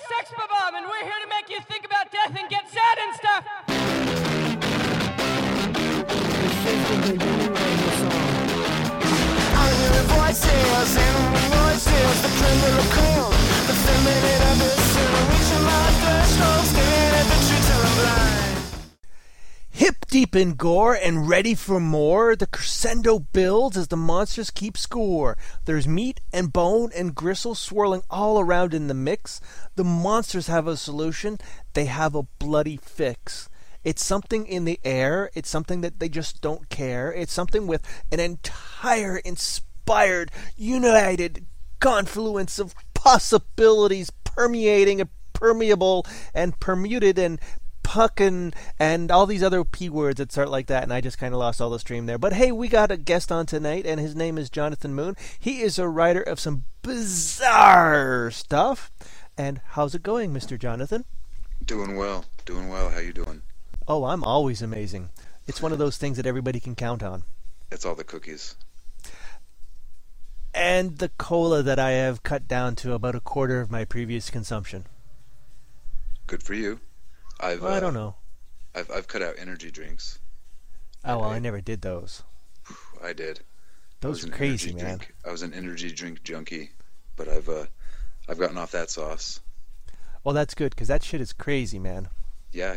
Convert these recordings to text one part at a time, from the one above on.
Sex Bomb, and we're here to make you think about death and get sad and stuff. I'm hearing voices, animal voices, the tremble of cold, the feminine abyss, and I'm reaching my threshold, staring at the truth till I'm blind. Hip deep in gore and ready for more, the crescendo builds as the monsters keep score. There's meat and bone and gristle swirling all around in the mix. The monsters have a solution. They have a bloody fix. It's something in the air. It's something that they just don't care. It's something with an entire inspired, united confluence of possibilities permeating and permeable and permuted and puckin and all these other P words that start like that, and I just kind of lost all the stream there. But hey, we got a guest on tonight, and his name is Jonathan Moon. He is a writer of some bizarre stuff. And how's it going, Mr. Jonathan? Doing well. How you doing? Oh, I'm always amazing. It's one of those things that everybody can count on. It's all the cookies. And the cola that I have cut down to about a quarter of my previous consumption. Good for you. I don't know. I've cut out energy drinks. Oh, well, I never did those. I did. Those are crazy, man. I was an energy drink junkie, but I've gotten off that sauce. Well, that's good, because that shit is crazy, man. Yeah.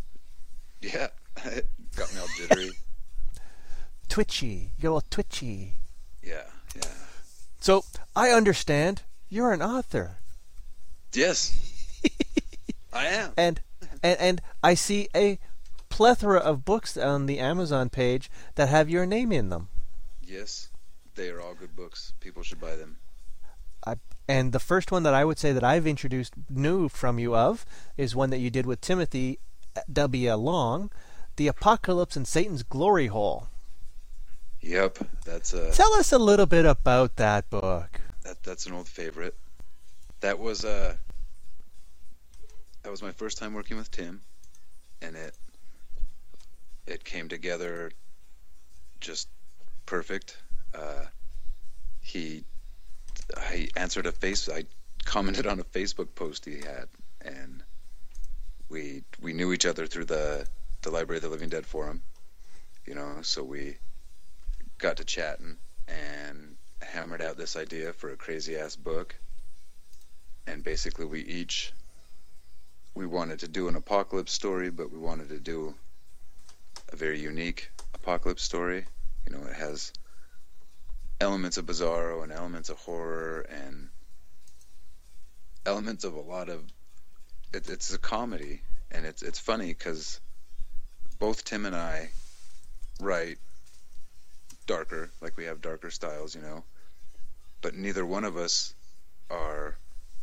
Got me all jittery. Twitchy. You get all twitchy. Yeah. So, I understand you're an author. Yes. I am. And I see a plethora of books on the Amazon page that have your name in them. Yes. They are all good books. People should buy them. And the first one that I would say that I've introduced new from you of is one that you did with Timothy W. Long, The Apocalypse and Satan's Glory Hole. Yep, that's Tell us a little bit about that book. That's an old favorite. That was my first time working with Tim, and it came together just perfect. I commented on a Facebook post he had, and we knew each other through the Library of the Living Dead forum, so we got to chatting and hammered out this idea for a crazy ass book. And basically we wanted to do an apocalypse story, but we wanted to do a very unique apocalypse story. It has elements of bizarro and elements of horror and elements of a lot of it's a comedy, and it's funny because both Tim and I write darker, like we have darker styles, but neither one of us are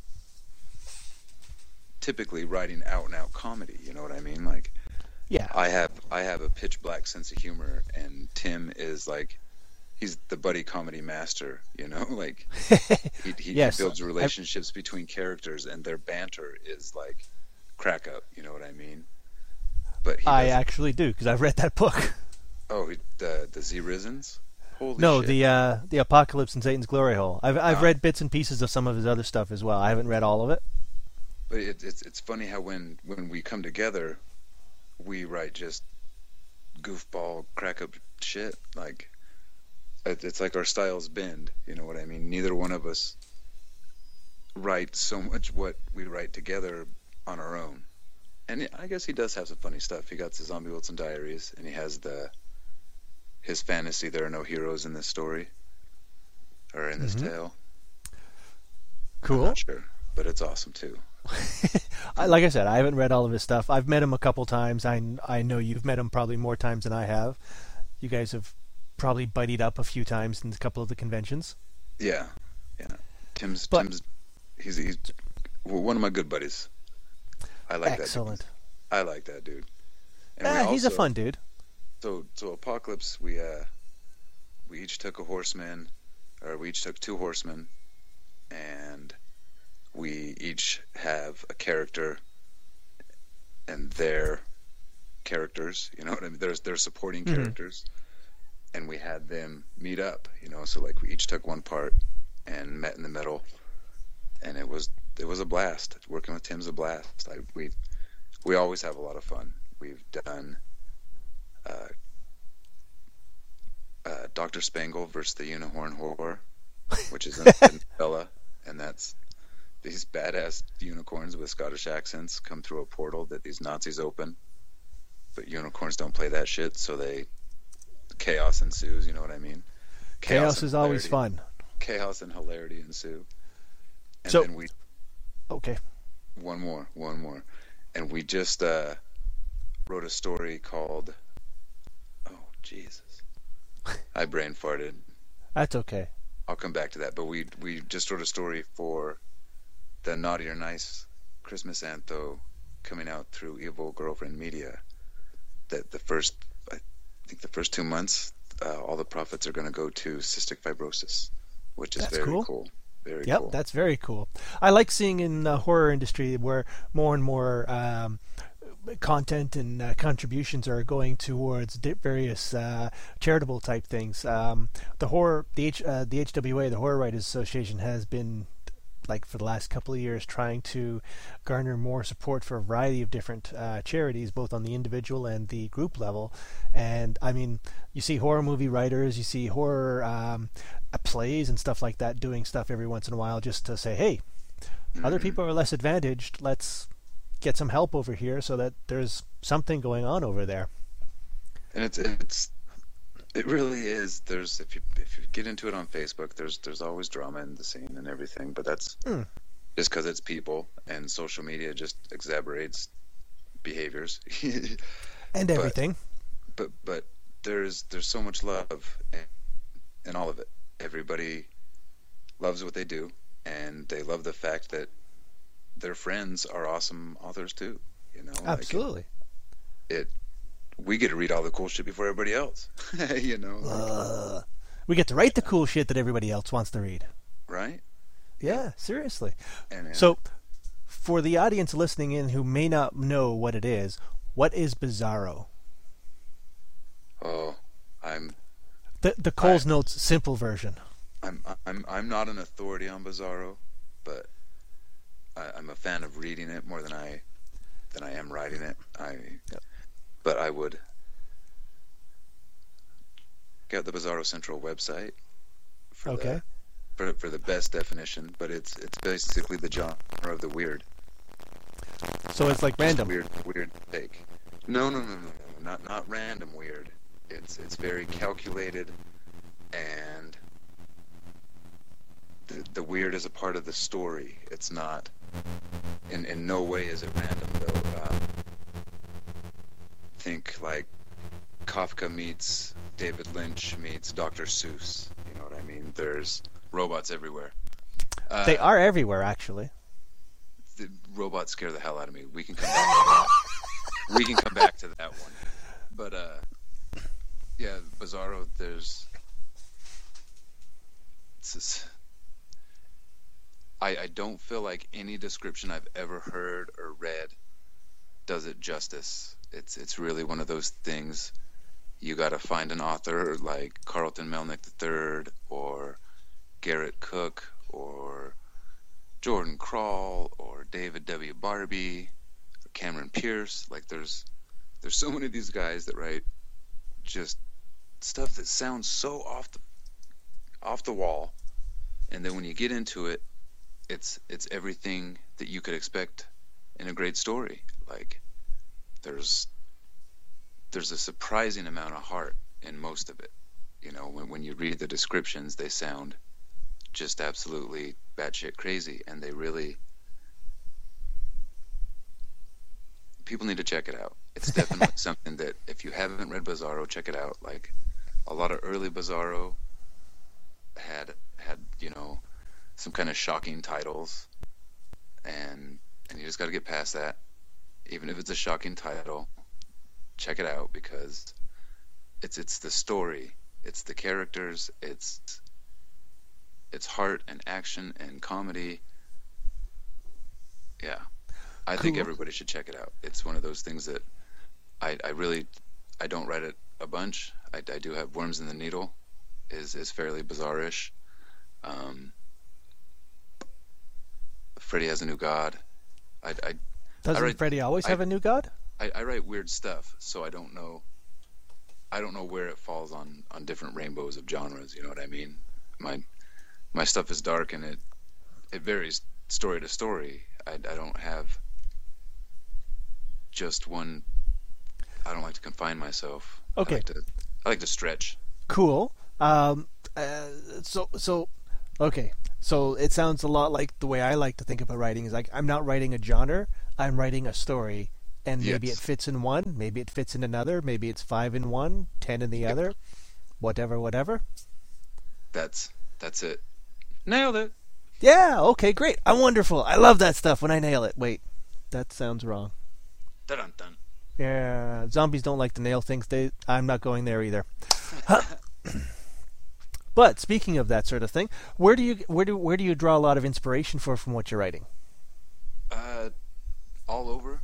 typically writing out and out comedy, you know what I mean? Like, yeah, I have a pitch black sense of humor, and Tim is like, he's the buddy comedy master, like he yes, builds relationships between characters, and their banter is like crack up, you know what I mean? But I actually do, because I've read that book. Oh, the Z Risens? Holy no, shit. the Apocalypse and Satan's Glory Hole. I've read bits and pieces of some of his other stuff as well. I haven't read all of it. But it's funny how when we come together, we write just goofball, crack up shit. Like, it's like our styles bend, you know what I mean? Neither one of us write so much what we write together on our own. And I guess he does have some funny stuff. He got the Zombie Wilson Diaries, and he has his fantasy, there are no heroes in this story, or in this tale. Cool. I'm not sure, but it's awesome too. Like I said, I haven't read all of his stuff. I've met him a couple times. I know you've met him probably more times than I have. You guys have probably buddied up a few times in a couple of the conventions. Yeah. Tim's he's one of my good buddies. I like excellent. That dude. I like that dude. And he's a fun dude. So Apocalypse, we each took a horseman, or we each took two horsemen, and we each have a character and their characters, you know what I mean? There's supporting characters, and we had them meet up, so like we each took one part and met in the middle, and it was it was a blast. Working with Tim's a blast. We always have a lot of fun. We've done Dr. Spangle versus the Unicorn Horror, which is a novella, and that's these badass unicorns with Scottish accents come through a portal that these Nazis open, but unicorns don't play that shit, so chaos ensues. You know what I mean? Chaos is always fun. Chaos and hilarity ensue. And so, then okay. One more. And we just wrote a story called, oh, Jesus. I brain farted. That's okay. I'll come back to that. But we just wrote a story for the Naughty or Nice Christmas Antho coming out through Evil Girlfriend Media. That I think the first 2 months, all the profits are going to go to cystic fibrosis, which is very cool. Very cool. Yep, that's very cool. I like seeing in the horror industry where more and more content and contributions are going towards various charitable type things. The HWA, the Horror Writers Association, has been, like, for the last couple of years, trying to garner more support for a variety of different charities, both on the individual and the group level. And I mean, you see horror movie writers, you see horror plays and stuff like that doing stuff every once in a while just to say, hey, other people are less advantaged, let's get some help over here so that there's something going on over there. And it really is. There's if you get into it on Facebook, there's always drama in the scene and everything, but that's just because it's people, and social media just exacerbates behaviors and everything. But there's so much love in all of it. Everybody loves what they do, and they love the fact that their friends are awesome authors too. You know, absolutely. We get to read all the cool shit before everybody else. You know, we get to write the cool shit that everybody else wants to read. Right? Yeah, seriously. And so, for the audience listening in who may not know what it is, what is Bizarro? Oh, the Coles Notes simple version. I'm not an authority on Bizarro, but I'm a fan of reading it more than I am writing it. But I would get the Bizarro Central website for the best definition. But it's basically the genre of the weird. So it's like random. Weird take. No, not random weird. It's very calculated, and the weird is a part of the story. It's not. In no way is it random though. Think like Kafka meets David Lynch meets Dr. Seuss. You know what I mean? There's robots everywhere. They are everywhere, actually. The robots scare the hell out of me. We can come back to that. We can come back to that one. But yeah, Bizarro. I don't feel like any description I've ever heard or read does it justice. It's really one of those things. You got to find an author like Carlton Melnick III or Garrett Cook or Jordan Krall or David W. Barbie or Cameron Pierce. Like there's so many of these guys that write just stuff that sounds so off the wall, and then when you get into it, it's everything that you could expect in a great story. Like there's a surprising amount of heart in most of it. You know, when you read the descriptions, they sound just absolutely batshit crazy, and they really, people need to check it out. It's definitely something that if you haven't read Bizarro, check it out. Like a lot of early Bizarro had you know, some kind of shocking titles, and you just got to get past that. Even if it's a shocking title, check it out, because it's the story, it's the characters, it's heart and action and comedy. Yeah, I think everybody should check it out. It's one of those things that I don't write it a bunch. I do have Worms in the Needle is fairly bizarre-ish. Freddie has a new god. I Doesn't Freddy always have a new god? I write weird stuff, so I don't know where it falls on different rainbows of genres. You know what I mean? My stuff is dark, and it varies story to story. I don't have just one. I don't like to confine myself. Okay. I like to stretch. Cool. Okay. So it sounds a lot like the way I like to think about writing is like I'm not writing a genre, I'm writing a story. And maybe Yes. it fits in one, maybe it fits in another, maybe it's 5 in one, 10 in the other, whatever. That's it. Nailed it. Yeah, okay, great. I'm wonderful. I love that stuff when I nail it. Wait, that sounds wrong. Dun-dun-dun. Yeah, zombies don't like to nail things. I'm not going there either. But speaking of that sort of thing, where do you draw a lot of inspiration from what you're writing? All over.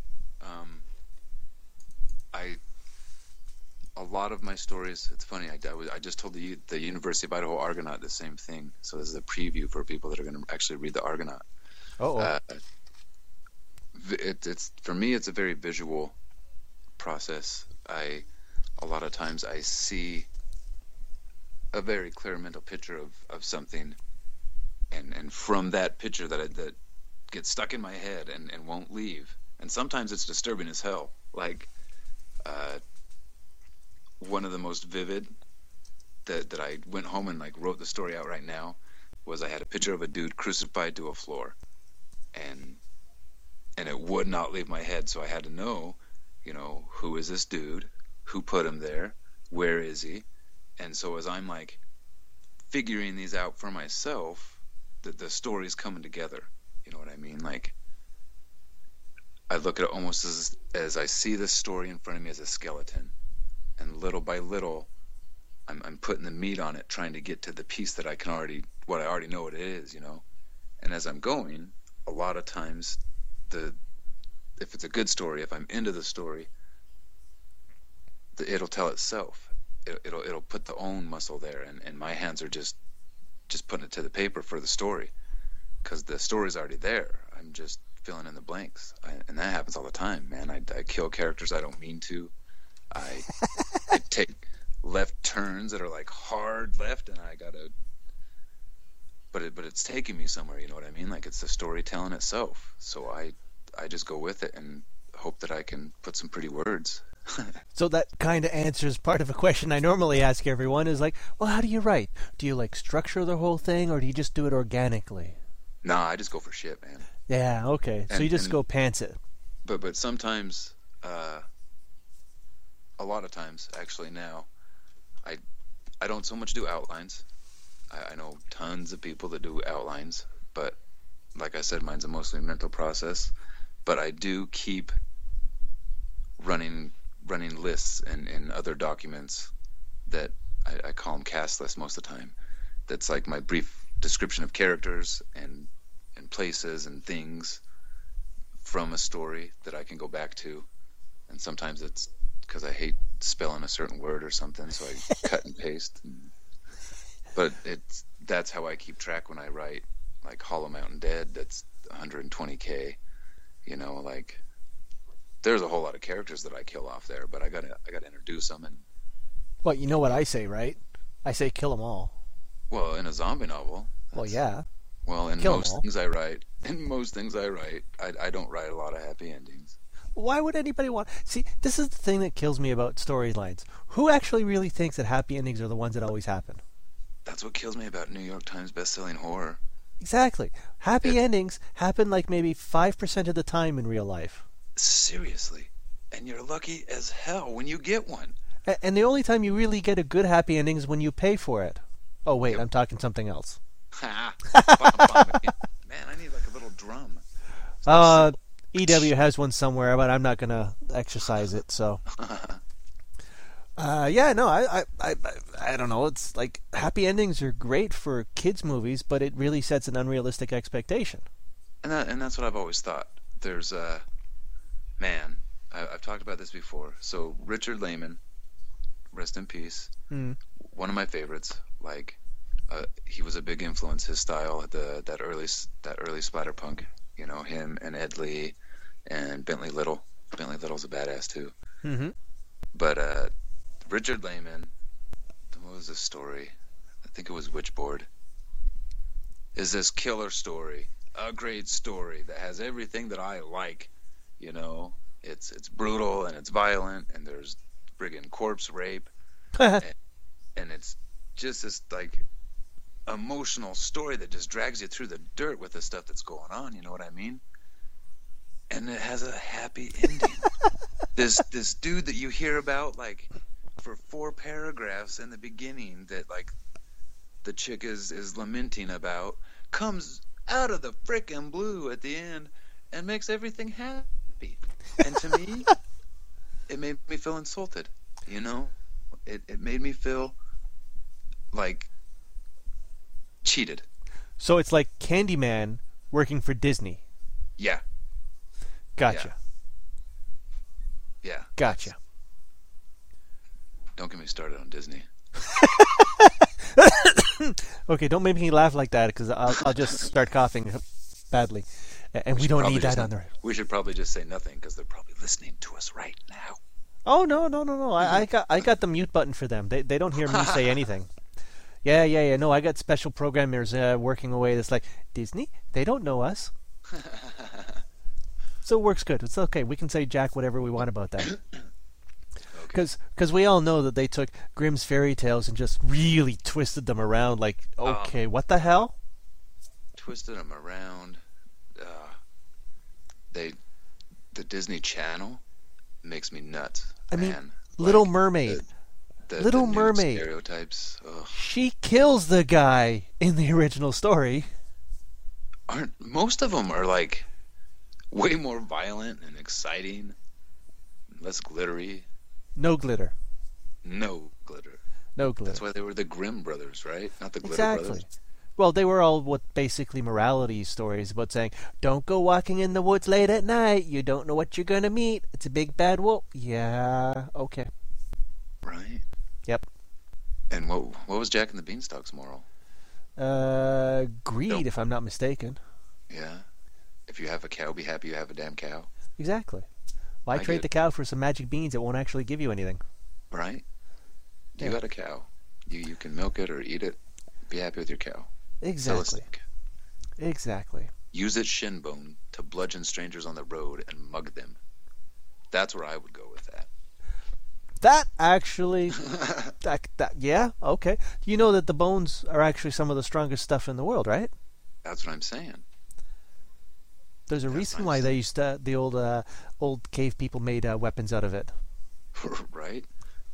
A lot of my stories. It's funny. I just told the University of Idaho Argonaut the same thing. So this is a preview for people that are going to actually read the Argonaut. Oh. It's for me. It's a very visual process. A lot of times I see a very clear mental picture of something, and from that picture that gets stuck in my head and won't leave. And sometimes it's disturbing as hell. Like one of the most vivid that I went home and like wrote the story out right now was I had a picture of a dude crucified to a floor, and it would not leave my head. So I had to know, who is this dude? Who put him there? Where is he? And so as I'm like figuring these out for myself, the story's coming together. You know what I mean? Like I look at it almost as I see this story in front of me as a skeleton, and little by little, I'm putting the meat on it, trying to get to the piece that I already know what it is, And as I'm going, a lot of times, if it's a good story, if I'm into the story, it'll tell itself. It'll put the own muscle there, and my hands are just putting it to the paper for the story, because the story's already there. I'm just filling in the blanks, and that happens all the time, man. I kill characters I don't mean to. I take left turns that are like hard left, and I gotta. But it's taking me somewhere. You know what I mean? Like it's the story telling itself. So I just go with it and hope that I can put some pretty words. So that kind of answers part of a question I normally ask everyone is like, well, how do you write? Do you like structure the whole thing, or do you just do it organically? Nah, I just go for shit, man. Yeah, okay. So you just go pants it. But sometimes, a lot of times, actually now, I don't so much do outlines. I know tons of people that do outlines, but like I said, mine's a mostly mental process. But I do keep running lists in other documents that I call them cast lists most of the time. That's like my brief description of characters and places and things from a story that I can go back to. And sometimes it's because I hate spelling a certain word or something, so I cut and paste. But that's how I keep track when I write. Like Hollow Mountain Dead, that's 120K. Like there's a whole lot of characters that I kill off there, but I gotta introduce them. And Well, you know what I say, right? I say kill them all. well, in a zombie novel. Well, yeah. Well, in Kill 'em most all. things I write, I don't write a lot of happy endings. Why would anybody want... See, this is the thing that kills me about storylines. Who actually really thinks that happy endings are the ones that always happen? That's what kills me about New York Times best-selling horror. Exactly. Happy endings happen like maybe 5% of the time in real life. Seriously. And you're lucky as hell when you get one. And the only time you really get a good happy ending is when you pay for it. Oh, wait, Yep. I'm talking something else. Ha! Man, I need like a little drum. EW has one somewhere, but I'm not going to exercise it, so... Yeah, no, I don't know. It's like happy endings are great for kids' movies, but it really sets an unrealistic expectation. And that's what I've always thought. There's man, I've talked about this before. So Richard Lehman, rest in peace. Mm. One of my favorites. Like He was a big influence. His style, that early splatterpunk. You know, him and Ed Lee and Bentley Little. Bentley Little's a badass too. Mm-hmm. But Richard Lehman, what was the story? I think it was Witchboard. Is this killer story, a great story that has everything that I like. You know, it's brutal and it's violent and there's friggin' corpse rape and it's just this like emotional story that just drags you through the dirt with the stuff that's going on. You know what I mean? And it has a happy ending. This dude that you hear about like for 4 paragraphs in the beginning that like the chick is lamenting about comes out of the frickin' blue at the end and makes everything happy. And to me, it made me feel insulted. You know, it made me feel like cheated. So it's like Candyman working for Disney. Yeah. Gotcha. Yeah. Gotcha. Don't get me started on Disney. Okay, don't make me laugh like that because I'll just start coughing badly, and we don't need that on there. We should probably just say nothing because they're probably listening to us right now. Oh no! I got the mute button for them. They don't hear me say anything. Yeah. No, I got special programmers working away. That's like Disney. They don't know us. So it works good. It's okay. We can say Jack whatever we want about that. Because we all know that they took Grimm's fairy tales and just really twisted them around. Like, okay, what the hell? Twisted them around. The Disney Channel makes me nuts. I mean, man. Little Like, Mermaid. the Little nude Mermaid. Stereotypes. Ugh. She kills the guy in the original story. Aren't most of them are like way more violent and exciting, less glittery. No glitter. No glitter. No glitter. That's why they were the Grimm brothers, right? Not the Glitter Exactly. brothers. Well, they were all what basically morality stories about saying, don't go walking in the woods late at night. You don't know what you're going to meet. It's a big bad wolf. Yeah, okay. Right. Yep. And what was Jack and the Beanstalk's moral? Greed, Nope. if I'm not mistaken. Yeah. If you have a cow, be happy you have a damn cow. Exactly. Why I trade get the cow for some magic beans that won't actually give you anything? Right? You Yeah. got a cow. You can milk it or eat it. Be happy with your cow. Sell a Exactly. steak. Exactly. Use its shin bone to bludgeon strangers on the road and mug them. That's where I would go with that. That actually, yeah, okay. You know that the bones are actually some of the strongest stuff in the world, right? That's what I'm saying. There's a That's reason nice. why they used to, the old cave people made weapons out of it. Right?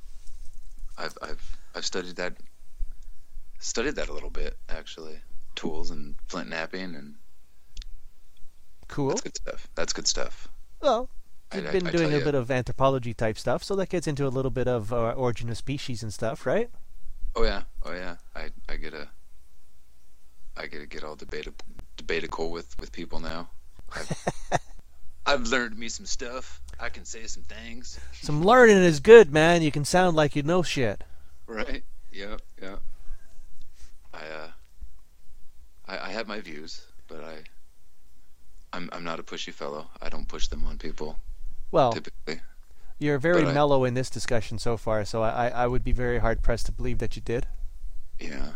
I've studied that a little bit actually. Tools and flint knapping and Cool. That's good stuff. Well, you've been I doing tell a ya. bit of anthropology type stuff, so that gets into a little bit of origin of species and stuff, right? Oh yeah. I get to get all debatical with people now. I've learned me some stuff. I can say some things. Some learning is good, man. You can sound like you know shit. Right? Yeah. I have my views, but I'm not a pushy fellow. I don't push them on people Well, typically. you're very but I- mellow in this discussion so far, so I would be very hard pressed to believe that you did. Yeah,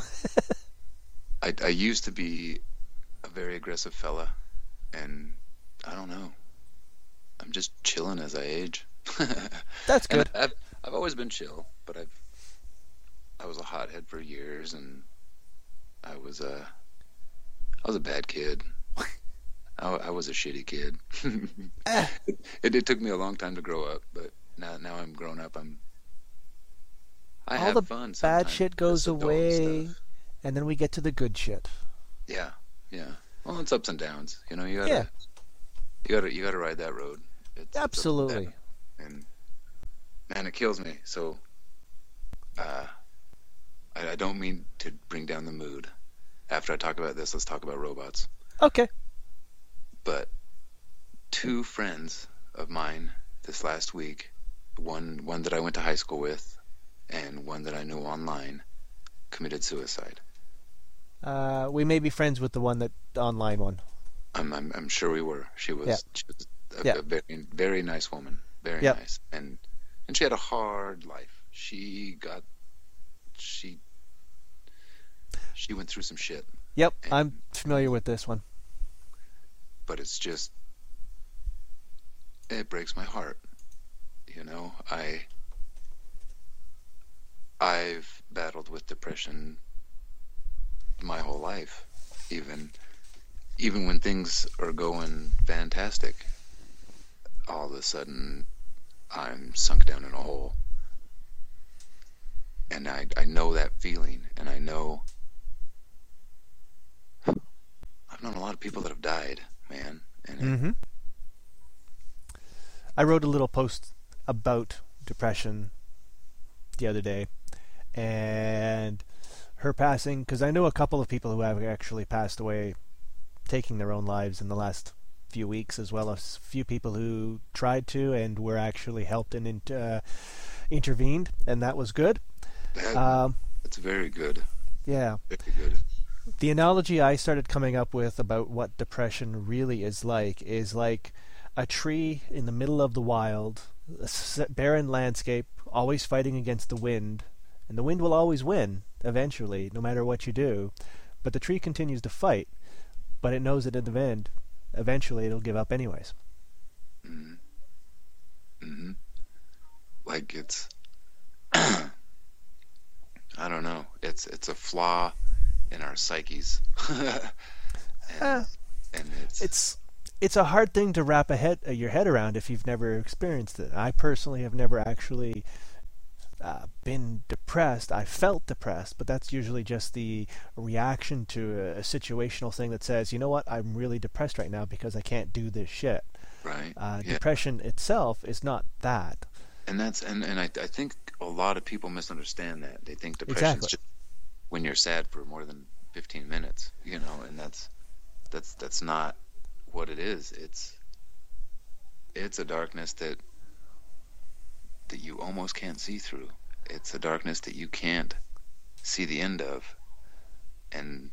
I used to be a very aggressive fella, and I don't know. I'm just chilling as I age. That's And good. I've always been chill, but I was a hothead for years, and I was a bad kid. I was a shitty kid. It took me a long time to grow up, but now I'm grown up. I All have the fun. bad sometimes, shit goes just adult away, stuff. and then we get to the good shit. Yeah. Well, it's ups and downs. You know, you Yeah. gotta ride that road. It's up and Absolutely. down. And man, it kills me. So, I don't mean to bring down the mood. After I talk about this, let's talk about robots. Okay. But 2 friends of mine this last week, one that I went to high school with, and one that I knew online, committed suicide. We may be friends with the one the online one. I'm sure we were. She was Yeah. a very very nice woman, very Yep. nice, and she had a hard life. She went through some shit, Yep, And- I'm familiar with this one. but it's just it breaks my heart. You know, I've battled with depression my whole life, even when things are going fantastic. All of a sudden, I'm sunk down in a hole, and I know that feeling, and I know I've known a lot of people that have died, man, and Mm-hmm. I wrote a little post about depression the other day, and her passing, because I know a couple of people who have actually passed away taking their own lives in the last few weeks, as well as a few people who tried to and were actually helped and intervened, and that was good. it's very good, Yeah. very good. The analogy I started coming up with about what depression really is like a tree in the middle of the wild, a barren landscape, always fighting against the wind, and the wind will always win eventually, no matter what you do. But the tree continues to fight, but it knows that in the end, eventually it'll give up anyways. Mm-hmm. Like it's, I don't know. It's a flaw in our psyches, Ah. and It's a hard thing to wrap your head around if you've never experienced it. I personally have never actually been depressed. I felt depressed, but that's usually just the reaction to a situational thing that says, you know what, I'm really depressed right now because I can't do this shit. right. Depression itself is not that. And I think a lot of people misunderstand that. They think depression is Exactly. just when you're sad for more than 15 minutes, you know, and that's not what it is. It's a darkness that you almost can't see through. It's a darkness that you can't see the end of. And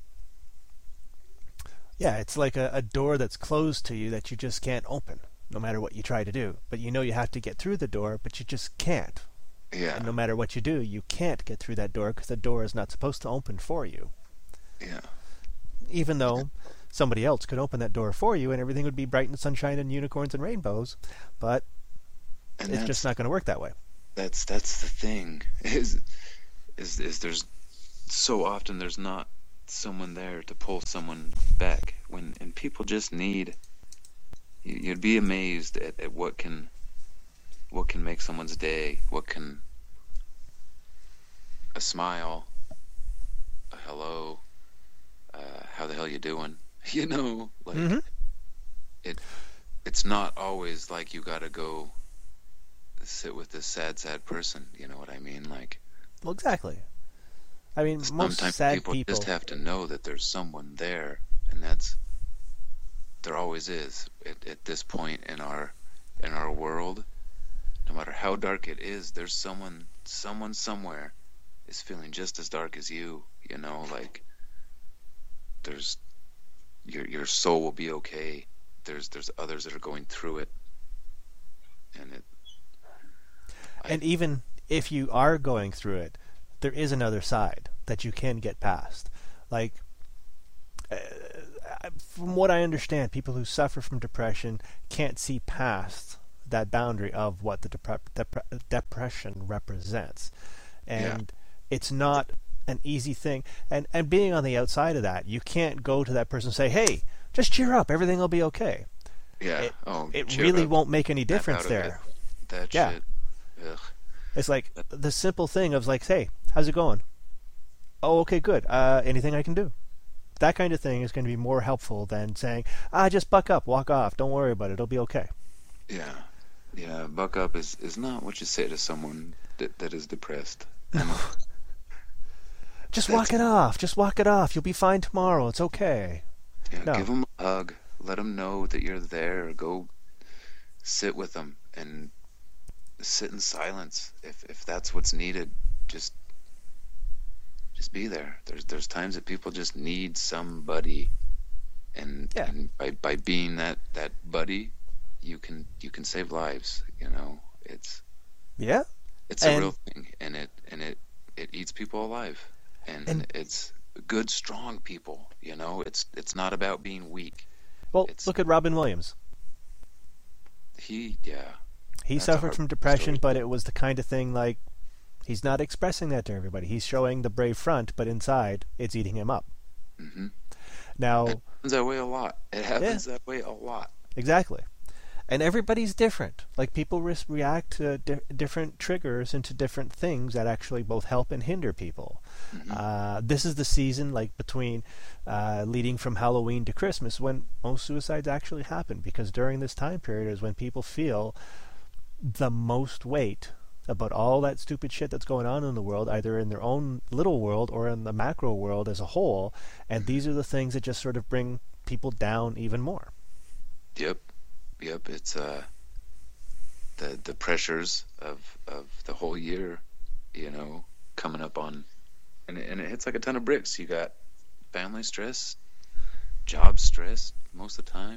Yeah, it's like a door that's closed to you that you just can't open, no matter what you try to do. But you know you have to get through the door, but you just can't. yeah, And no matter what you do, you can't get through that door because the door is not supposed to open for you. yeah, Even though somebody else could open that door for you and everything would be bright and sunshine and unicorns and rainbows, but and it's just not going to work that way. that's the thing is there's so often there's not someone there to pull someone back and people just need you'd be amazed at what can make someone's day, what can a smile, a hello, how the hell you doing, you know, like Mhm. it's not always like you gotta go sit with this sad person, you know what I mean? Like Well, exactly. I mean, most sometimes sad people people. just have to know that there's someone there, and there always is at this point in our world. No matter how dark it is, there's someone somewhere is feeling just as dark as you. You know, like there's your soul will be okay. There's others that are going through it, and And even if you are going through it, there is another side that you can get past. Like, from what I understand, people who suffer from depression can't see past that boundary of what the depression represents. And it's not an easy thing. And being on the outside of that, you can't go to that person and say, hey, just cheer up, everything will be okay. yeah. It cheer really up, won't make any snap difference out of there. it. That Yeah. shit. Ugh. It's like the simple thing of like, hey, how's it going? Oh, okay, good. Anything I can do? That kind of thing is going to be more helpful than saying, just buck up, walk off, don't worry about it, it'll be okay. Yeah, buck up is not what you say to someone that is depressed. Just walk it off, you'll be fine tomorrow, it's okay. Yeah, No. give them a hug, let them know that you're there. Go sit with them and sit in silence if that's what's needed. Just be there. There's times that people just need somebody, and by being that buddy, you can save lives. It's Yeah. a real thing, and it eats people alive, and it's good, strong people. It's not about being weak. Well, look at Robin Williams. He That's suffered from depression, but it was the kind of thing like he's not expressing that to everybody. He's showing the brave front, but inside it's eating him up. Mm-hmm. Now, it happens that way a lot. It happens that way a lot. Exactly. And everybody's different. Like, people react to different triggers into different things that actually both help and hinder people. Mm-hmm. This is the season, like, between leading from Halloween to Christmas, when most suicides actually happen, because during this time period is when people feel the most weight about all that stupid shit that's going on in the world, either in their own little world or in the macro world as a whole, and these are the things that just sort of bring people down even more. Yep. It's the pressures of the whole year, coming up on, and it hits like a ton of bricks. You got family stress, job stress most of the time.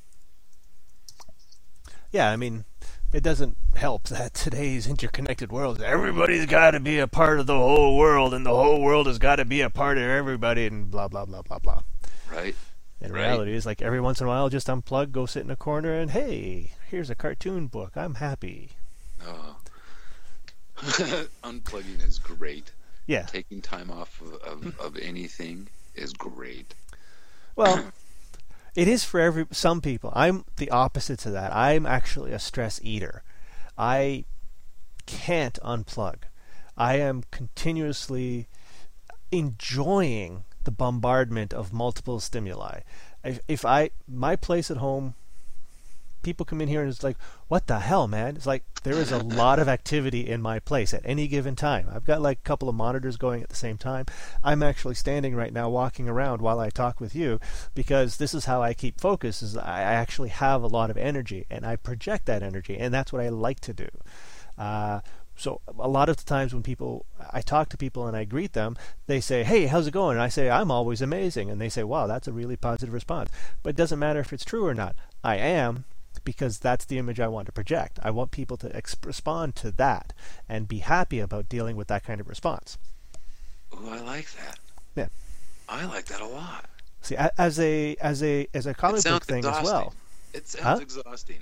Yeah, I mean, it doesn't help that today's interconnected world, everybody's got to be a part of the whole world, and the whole world has got to be a part of everybody, and blah, blah, blah, blah, blah. Right. In reality, it's like every once in a while, just unplug, go sit in a corner, and hey, here's a cartoon book. I'm happy. Oh. Unplugging is great. Yeah. Taking time off of anything is great. Well, it is for some people. I'm the opposite to that. I'm actually a stress eater. I can't unplug. I am continuously enjoying the bombardment of multiple stimuli. My place at home, people come in here and it's like, what the hell, man? It's like there is a lot of activity in my place at any given time. I've got like a couple of monitors going at the same time. I'm actually standing right now walking around while I talk with you, because this is how I keep focus, is I actually have a lot of energy and I project that energy, and that's what I like to do. So a lot of the times when I talk to people and I greet them, they say, hey, how's it going? And I say, I'm always amazing. And they say, wow, that's a really positive response. But it doesn't matter if it's true or not. I am, because that's the image I want to project. I want people to respond to that and be happy about dealing with that kind of response. Oh, I like that. Yeah. I like that a lot. See, as a comic book thing as well. It sounds exhausting.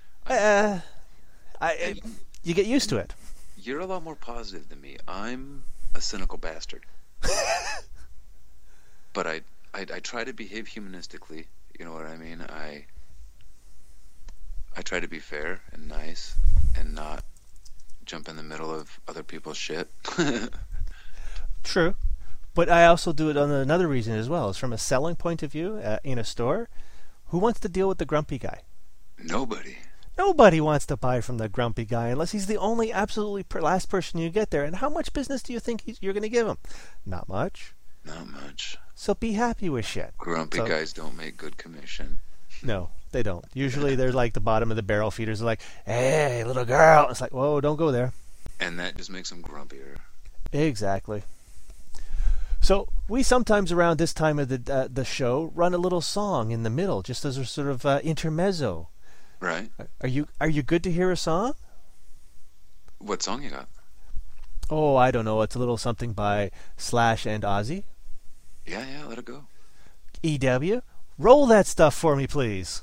You get used to it. You're a lot more positive than me. I'm a cynical bastard. But I try to behave humanistically. You know what I mean? I try to be fair and nice and not jump in the middle of other people's shit. True. But I also do it on another reason as well. It's from a selling point of view in a store. Who wants to deal with the grumpy guy? Nobody. Nobody wants to buy from the grumpy guy unless he's the only absolutely last person you get there. And how much business do you think you're going to give him? Not much. Not much. So be happy with shit. Grumpy guys don't make good commission. No, they don't. Usually they're like the bottom of the barrel feeders. They're like, hey, little girl. It's like, whoa, don't go there. And that just makes them grumpier. Exactly. So we sometimes around this time of the show run a little song in the middle, just as a sort of intermezzo. Right. Are you good to hear a song? What song you got? Oh, I don't know. It's a little something by Slash and Ozzy. Yeah, let it go. EW, roll that stuff for me, please.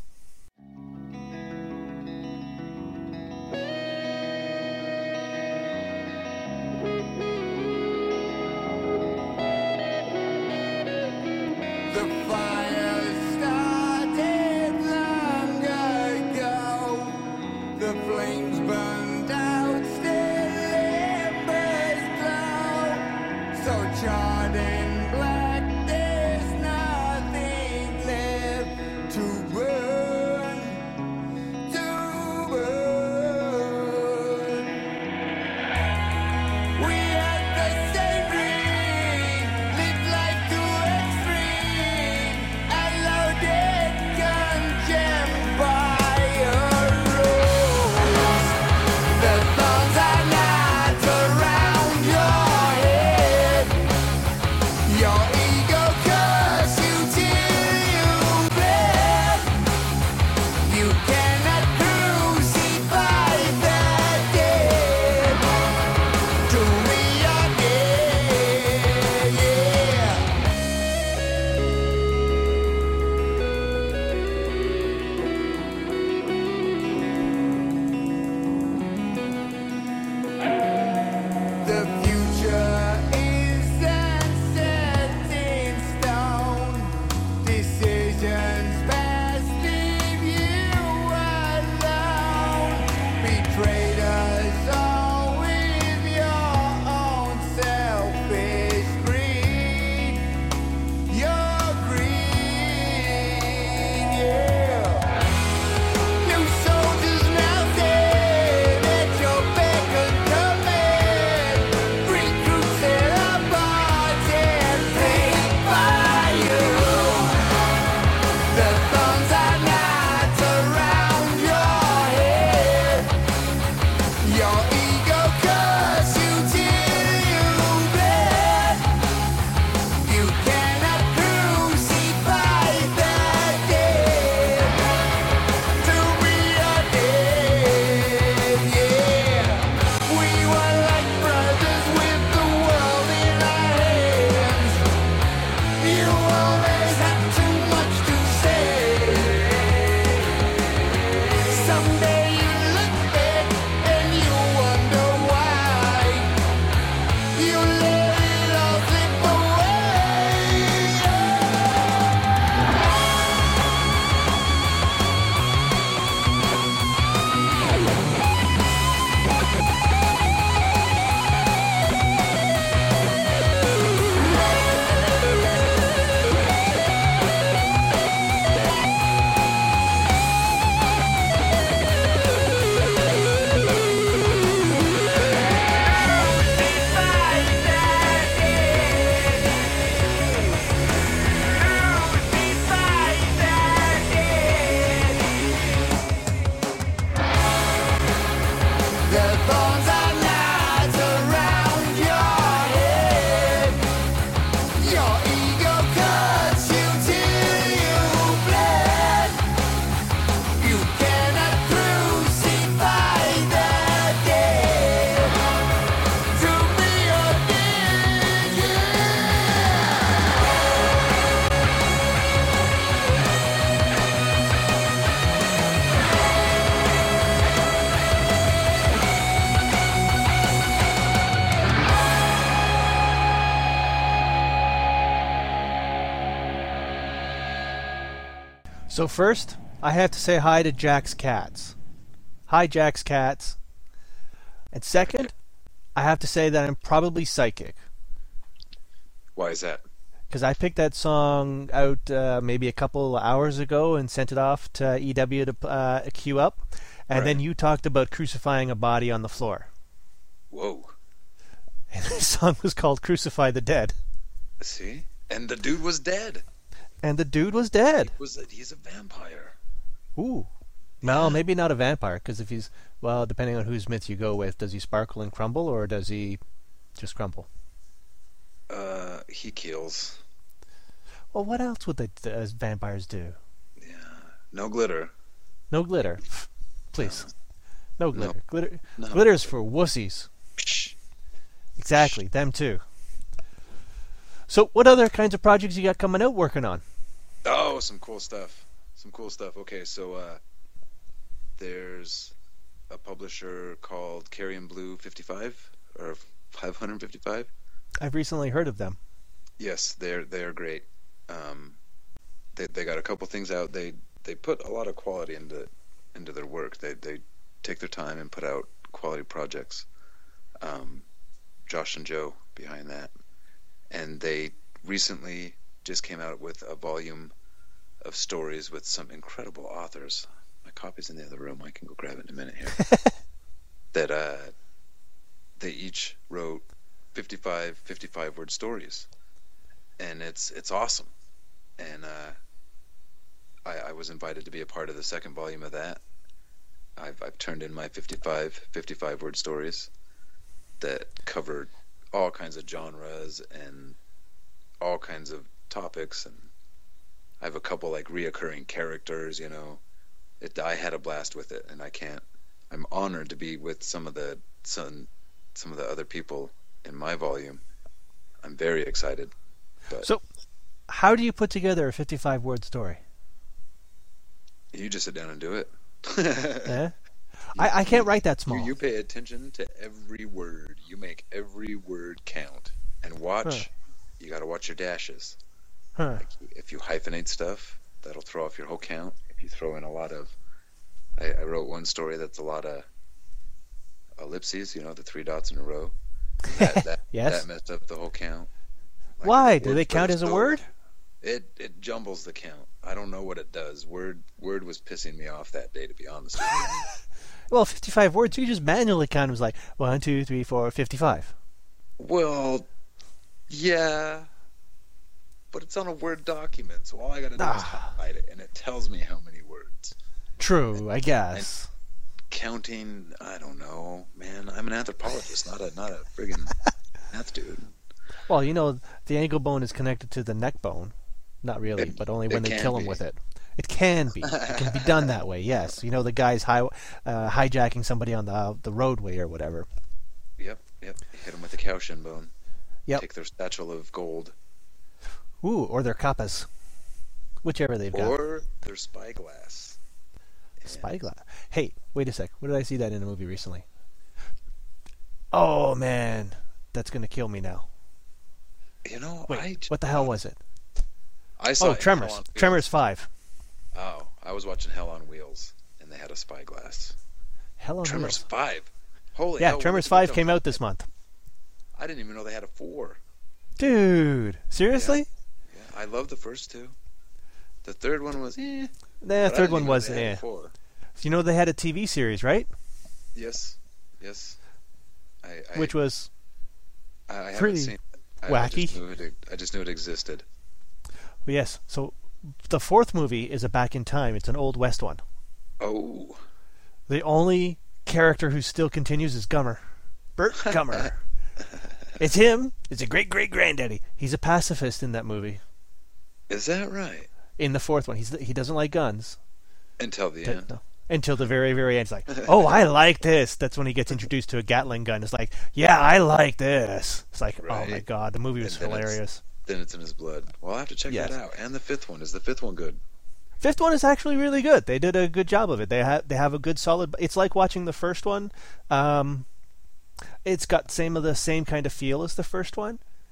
So first, I have to say hi to Jack's cats. Hi, Jack's cats. And second, I have to say that I'm probably psychic. Why is that? Because I picked that song out maybe a couple hours ago and sent it off to EW to queue up. And Right. then you talked about crucifying a body on the floor. Whoa. And the song was called Crucify the Dead. See? And the dude was dead. And the dude was dead. He's a vampire. Ooh. Well, maybe not a vampire, because if he's, well, depending on whose myth you go with, does he sparkle and crumble, or does he just crumble? He kills. Well, what else would the vampires do? Yeah. No glitter. No glitter. Please. No glitter. No. Glitter's for wussies. Psh. Exactly, them too. So, what other kinds of projects you got coming out working on? Oh, some cool stuff. Okay, so there's a publisher called Carrion Blue 55 or 555. I've recently heard of them. Yes, they're great. They got a couple things out. They put a lot of quality into their work. They take their time and put out quality projects. Josh and Joe behind that, and they recently just came out with a volume of stories with some incredible authors. My copy's in the other room. I can go grab it in a minute here. That they each wrote 55 word stories, and it's awesome. And I was invited to be a part of the second volume of that. I've turned in my 55 word stories that covered all kinds of genres and all kinds of topics, and I have a couple like reoccurring characters. I had a blast with it, and I'm honored to be with some of the other people in my volume. I'm very excited. But So, how do you put together a 55-word story? you just sit down and do it. Eh? I can't write that small. You pay attention to every word. You make every word count. And watch. Huh. You got to watch your dashes. Huh. If you hyphenate stuff, that'll throw off your whole count. If you throw in a lot of... I wrote one story that's a lot of ellipses, the 3 dots in a row. Yes. That messed up the whole count. Like, Why? if Do they count as a word? It jumbles the count. I don't know what it does. Word was pissing me off that day, to be honest with you. Well, 55 words, you just manually count. It was like 1, 2, 3, 4, 55. Well, yeah, but it's on a Word document, so all I gotta do is highlight it, and it tells me how many words. True, I guess. Counting, I don't know, man. I'm an anthropologist, not a friggin' math dude. Well, the ankle bone is connected to the neck bone. Not really, but only when it they can kill him be. with it. It can be. It can be done that way, yes. The guy's hijacking somebody on the roadway or whatever. Yep. Hit them with the cow shin bone. Yep. Take their satchel of gold. Ooh, or their kappas. Whichever they've got. Or their spyglass. Spyglass. Hey, wait a sec. What did I see that in a movie recently? Oh, man. That's going to kill me now. Wait, what the hell was it? I saw Oh, Tremors. Hell on Wheels. Tremors 5. Oh, I was watching Hell on Wheels, and they had a spyglass. Hell on Tremors Wheels. 5. Holy Yeah, hell, Tremors what did 5 you came know? out this month. I didn't even know they had a 4. Dude, seriously? Yeah, I love the first 2. The third one was The but I third didn't one even know was, they had a 4. they had a TV series, right? Yes. Which was I haven't pretty seen it. wacky. I just knew it existed. Yes. So the fourth movie is a Back in Time. It's an Old West one. Oh. The only character who still continues is Gummer. Bert Gummer. It's him. It's a great-great-granddaddy. He's a pacifist in that movie. Is that right? In the fourth one, he doesn't like guns. Until the end. No. Until the very, very end. It's like, oh, I like this. That's when he gets introduced to a Gatling gun. It's like, yeah, I like this. It's like, Right. oh my god, the movie was And then hilarious. Then it's in his blood. Well, I'll have to check Yes. that out. And the fifth one. Is the fifth one good? Fifth one is actually really good. They did a good job of it. They have a good solid. It's like watching the first one. It's got the same kind of feel as the first one,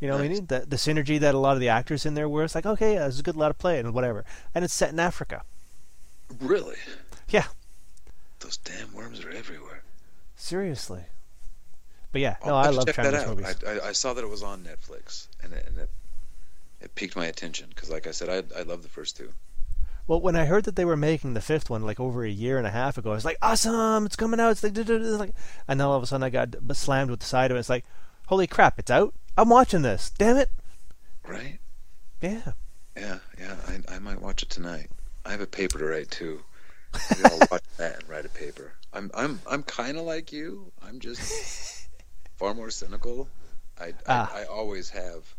You know what I Nice. mean? The synergy that a lot of the actors in there were. It's like, okay, yeah, there's a good lot of play and whatever. And it's set in Africa. Really? Yeah, Those damn worms are everywhere. seriously. But yeah, no, I'll I have to love check that Chinese out. movies. I saw that it was on Netflix, and it piqued my attention because, like I said, I love the first two. Well, when I heard that they were making the fifth one like over a year and a half ago, I was like, awesome, it's coming out. It's like, and then all of a sudden I got slammed with the side of it. It's like, holy crap, it's out. I'm watching this. Damn it. Right? Yeah. Yeah. I might watch it tonight. I have a paper to write too. Maybe I'll watch that and write a paper. I'm kind of like you. I'm just far more cynical. I always have.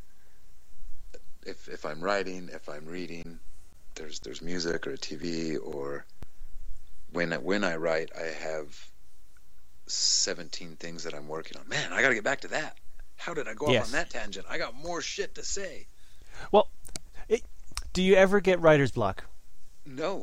If I'm writing, if I'm reading, there's music or a TV, or when I write, I have 17 things that I'm working on. Man, I got to get back to that. How did I go off on that tangent? I got more shit to say. Well, do you ever get writer's block? No,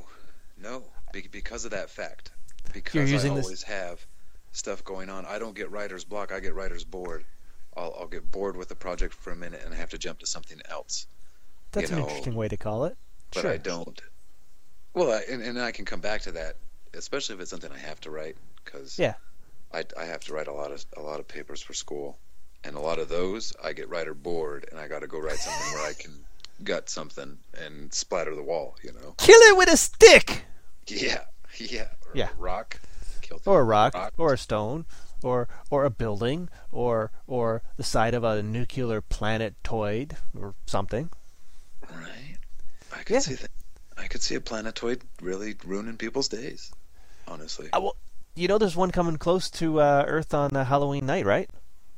because of that fact. You're Because I using this- always have stuff going on. I don't get writer's block. I get writer's bored. I'll get bored with the project for a minute and I have to jump to something else. That's You an know, interesting way to call it. But Sure. I don't. Well, and I can come back to that, especially if it's something I have to write, because Yeah. I have to write a lot of papers for school, and a lot of those I get writer bored, and I got to go write something where I can gut something and splatter the wall, you know? Kill it with a stick! Yeah. Or Yeah. a rock. Kill things Or a with rock, or a stone, or a building, or the side of a nuclear planetoid, or something. Right. I could Yeah. see that. I could see a planetoid really ruining people's days. Honestly. Well, you know there's one coming close to Earth on Halloween night, right?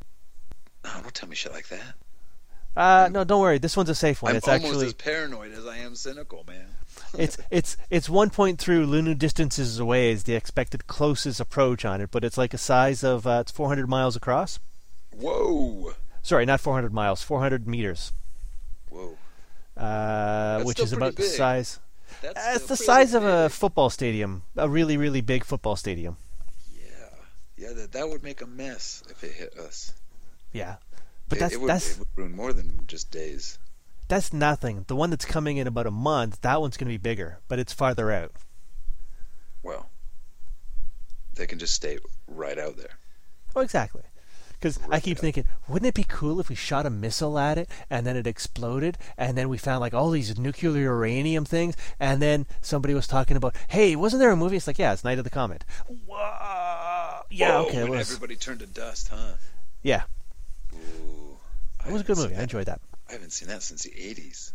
Oh, don't tell me shit like that. No, don't worry. This one's a safe one. I'm It's almost actually as paranoid as I am cynical, man. it's 1 point through lunar distances away is the expected closest approach on it, but it's like a size of it's 400 miles across. Whoa. Sorry, not 400 miles, 400 meters. Whoa. Which still is about pretty the big. size. That's It's still the size of pretty a big. football stadium, a really, really big football stadium. Yeah, that would make a mess if it hit us. Yeah, but It would ruin more than just days. that's nothing. The one that's coming in about a month, that one's going to be bigger, but it's farther out. Well, they can just stay right out there. Oh, exactly. Because I keep thinking, wouldn't it be cool if we shot a missile at it and then it exploded and then we found like all these nuclear uranium things and then somebody was talking about, hey, wasn't there a movie? It's like, yeah, it's Night of the Comet. Whoa. Yeah, Whoa, okay, it when was. everybody turned to dust, huh? Yeah, Ooh, it was a good movie. I enjoyed that. I haven't seen that since the 80s.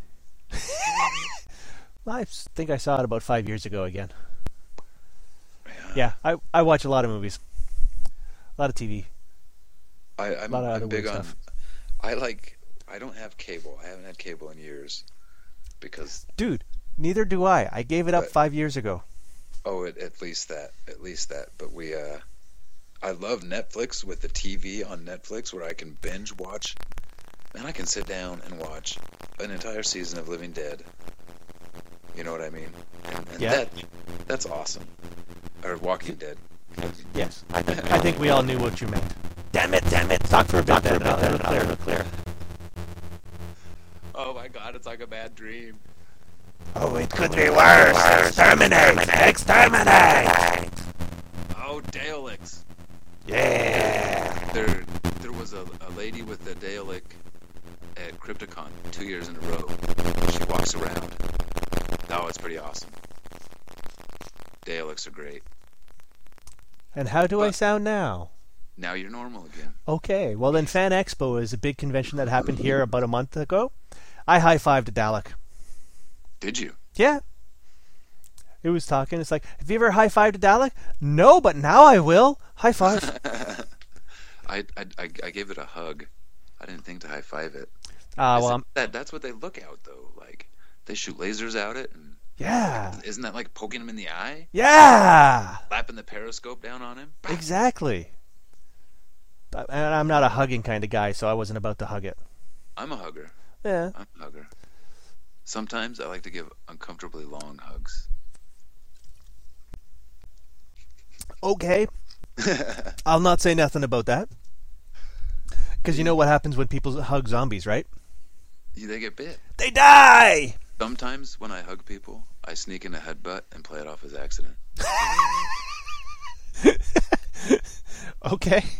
I think I saw it about 5 years ago again. Yeah. Yeah, I watch a lot of movies, a lot of TV. I'm lot of other big weird on. stuff. I don't have cable. I haven't had cable in years because Dude, neither do I. I gave it up But- 5 years ago. at least that. But I love Netflix with the TV on Netflix where I can binge watch. And I can sit down and watch an entire season of Living Dead. You know what I mean? And Yeah. that's awesome. Or Walking Dead. Yes, I think we all knew what you meant. Damn it! Talk for a bit then. It'll clear. Oh my God, it's like a bad dream. Oh, it could be worse. Exterminate! Oh, Daleks. Yeah. There was a lady with a Dalek at Crypticon 2 years in a row. She walks around. Oh, it's pretty awesome. Daleks are great. And how do I But- sound now? Now you're normal again. Okay, well then Fan Expo is a big convention that happened here about a month ago. I high-fived a Dalek. Did you? Yeah. It was talking. It's like, have you ever high-fived a Dalek? No, but now I will. High five. I gave it a hug. I didn't think to high five it. That's what they look out though. Like they shoot lasers out it, and yeah. isn't that like poking him in the eye, Yeah. slapping the periscope down on him? Exactly. And I'm not a hugging kind of guy, so I wasn't about to hug it. I'm a hugger. Yeah. I'm a hugger. Sometimes I like to give uncomfortably long hugs. Okay. I'll not say nothing about that. Because you know what happens when people hug zombies, right? They get bit. They die! Sometimes when I hug people, I sneak in a headbutt and play it off as accident. Okay.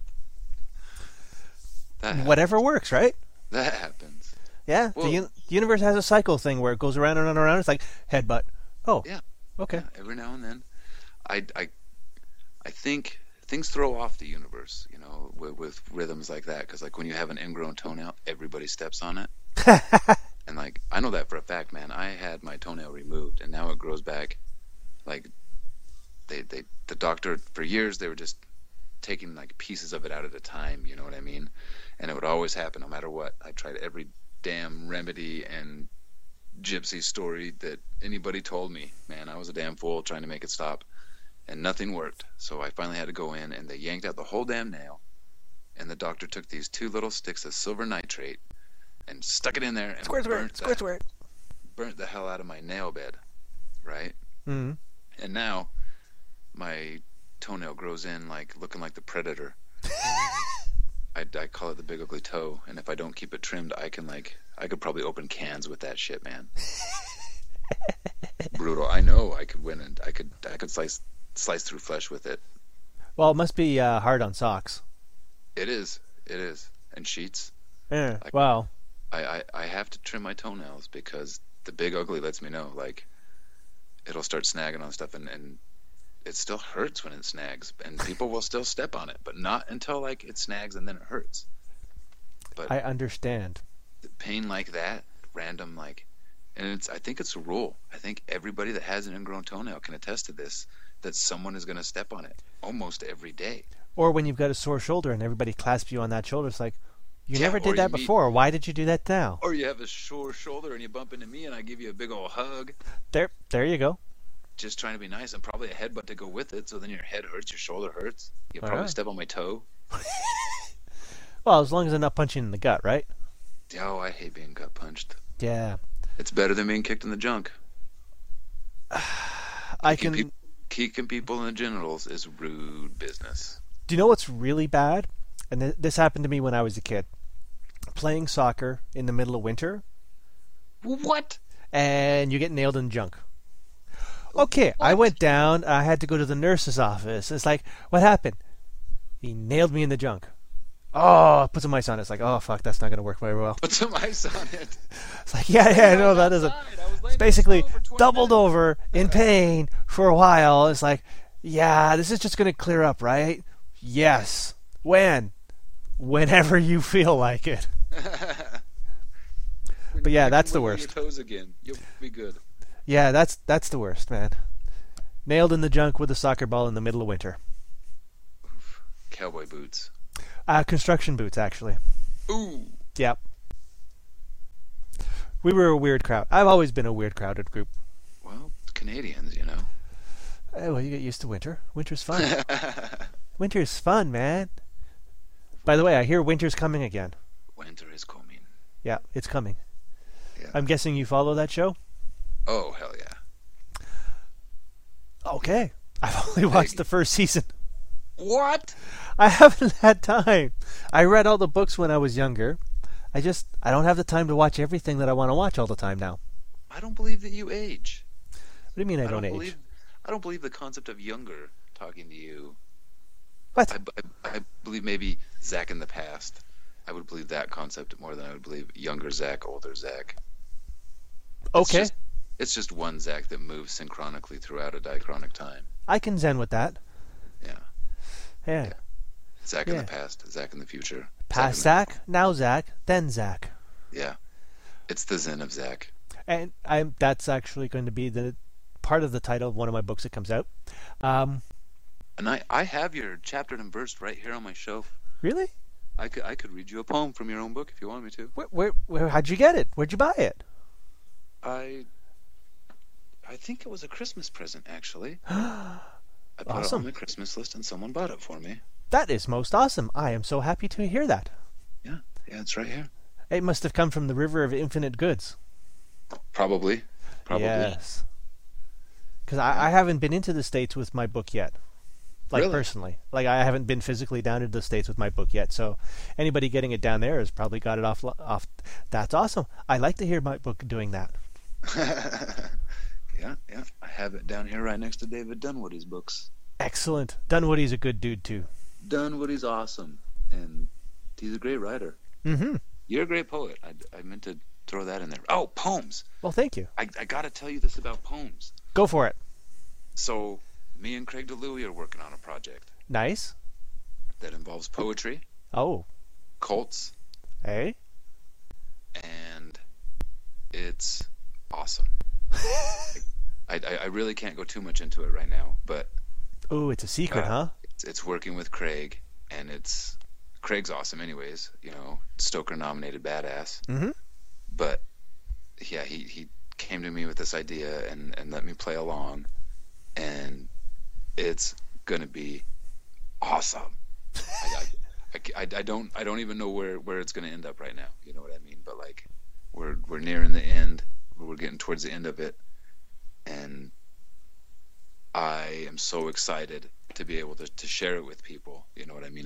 Whatever works, right? That happens. Yeah. Well, the universe has a cycle thing where it goes around and around and around. It's like headbutt. Oh. Yeah. Okay. Yeah, every now and then. I think things throw off the universe, you know, with rhythms like that. Because, like, when you have an ingrown toenail, everybody steps on it. And, like, I know that for a fact, man. I had my toenail removed, and now it grows back. Like, the doctor, for years, they were just taking, like, pieces of it out at a time, you know what I mean? And it would always happen no matter what. I tried every damn remedy and gypsy story that anybody told me. Man, I was a damn fool trying to make it stop. And nothing worked. So I finally had to go in, and they yanked out the whole damn nail. And the doctor took these 2 little sticks of silver nitrate and stuck it in there and burnt the hell out of my nail bed, right? Mm-hmm. And now my toenail grows in like looking like the Predator. I call it the big ugly toe, and if I don't keep it trimmed, I could probably open cans with that shit, man. Brutal. I know I could win, and I could slice through flesh with it. Well, it must be hard on socks. It is, and sheets. Yeah. Wow. I have to trim my toenails because the big ugly lets me know, like, it'll start snagging on stuff, and it still hurts when it snags, and people will still step on it, but not until, like, it snags and then it hurts. But I understand. Pain like that, random, like, and I think it's a rule. I think everybody that has an ingrown toenail can attest to this, that someone is going to step on it almost every day. Or when you've got a sore shoulder and everybody clasps you on that shoulder, it's like, you Yeah, never or did that before. Why did you do that now? Or you have a sore shoulder and you bump into me and I give you a big old hug, There you go. just trying to be nice, and probably a headbutt to go with it, so then your head hurts, your shoulder hurts. You'll probably Alright. step on my toe. Well, as long as I'm not punching in the gut, right? Oh, I hate being gut punched. Yeah. It's better than being kicked in the junk. Kicking people in the genitals is rude business. Do you know what's really bad? And this happened to me when I was a kid. Playing soccer in the middle of winter, What? and you get nailed in the junk. Okay, I went down. I had to go to the nurse's office. It's like, what happened? He nailed me in the junk. Oh, put some ice on it. It's like, oh, fuck, that's not going to work very well. Put some ice on it. It's like, yeah, no, that doesn't. It's basically doubled over in pain for a while. It's like, yeah, this is just going to clear up, right? Yes. When? Whenever you feel like it. But yeah, that's the worst. Your toes again. You'll be good. Yeah, that's the worst, man. Nailed in the junk with a soccer ball in the middle of winter. Cowboy boots. Construction boots, actually. Ooh. Yep. We were a weird crowd. I've always been a weird crowded group. Well, Canadians, you know. Well, you get used to winter. Winter's fun. Winter's fun, man. By the way, I hear winter's coming again. Winter is coming. Yeah, it's coming. Yeah. I'm guessing you follow that show? Oh, hell yeah. Okay. I've only watched the first season. What? I haven't had time. I read all the books when I was younger. I don't have the time to watch everything that I want to watch all the time now. I don't believe that you age. What do you mean I don't age? I don't believe the concept of younger talking to you. What? I believe maybe Zach in the past. I would believe that concept more than I would believe younger Zach, older Zach. Okay. It's just one Zach that moves synchronically throughout a diachronic time. I can zen with that. Yeah. Yeah. Zach in the past, Zach in the future. Past Zach, now Zach, then Zach. Yeah. It's the zen of Zach. And that's actually going to be the part of the title of one of my books that comes out. And I have your chapter and verse right here on my shelf. Really? I could read you a poem from your own book if you want me to. Where how'd you get it? Where'd you buy it? I think it was a Christmas present, actually. I put it Awesome. on my Christmas list and someone bought it for me. That is most awesome. I am so happy to hear that. Yeah, it's right here. It must have come from the River of Infinite Goods. Probably. Yes. Because I haven't been into the States with my book yet. Like Really? personally, like I haven't been physically down to the States with my book yet, so anybody getting it down there has probably got it off. That's awesome. I like to hear my book doing that. Yeah. I have it down here right next to David Dunwoody's books. Excellent. Dunwoody's a good dude too. Dunwoody's awesome, and he's a great writer. Mm-hmm. You're a great poet. I meant to throw that in there. Oh, poems. Well, thank you. I got to tell you this about poems. Go for it. So, me and Craig DeLuey are working on a project Nice. that involves poetry, Oh, cults, hey. and it's awesome. I really can't go too much into it right now, but Ooh, it's a secret, huh? it's working with Craig, and Craig's awesome anyways, Stoker nominated badass. Mm-hmm. But yeah, he came to me with this idea and let me play along, and it's gonna be awesome. I don't even know where it's gonna end up right now. You know what I mean? But like we're nearing the end. We're getting towards the end of it, and I am so excited to be able to share it with people. You know what I mean?